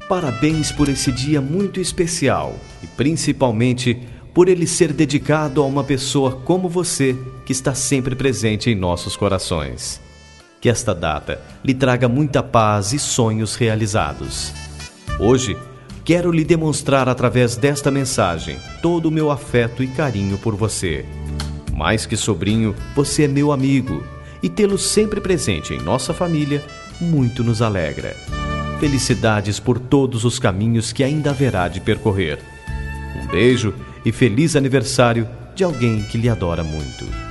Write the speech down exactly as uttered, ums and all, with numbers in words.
Parabéns por esse dia muito especial e principalmente por ele ser dedicado a uma pessoa como você, que está sempre presente em nossos corações. Que esta data lhe traga muita paz e sonhos realizados. Hoje, quero lhe demonstrar através desta mensagem todo o meu afeto e carinho por você. Mais que sobrinho, você é meu amigo e tê-lo sempre presente em nossa família muito nos alegra. Felicidades por todos os caminhos que ainda haverá de percorrer. Um beijo e feliz aniversário de alguém que lhe adora muito.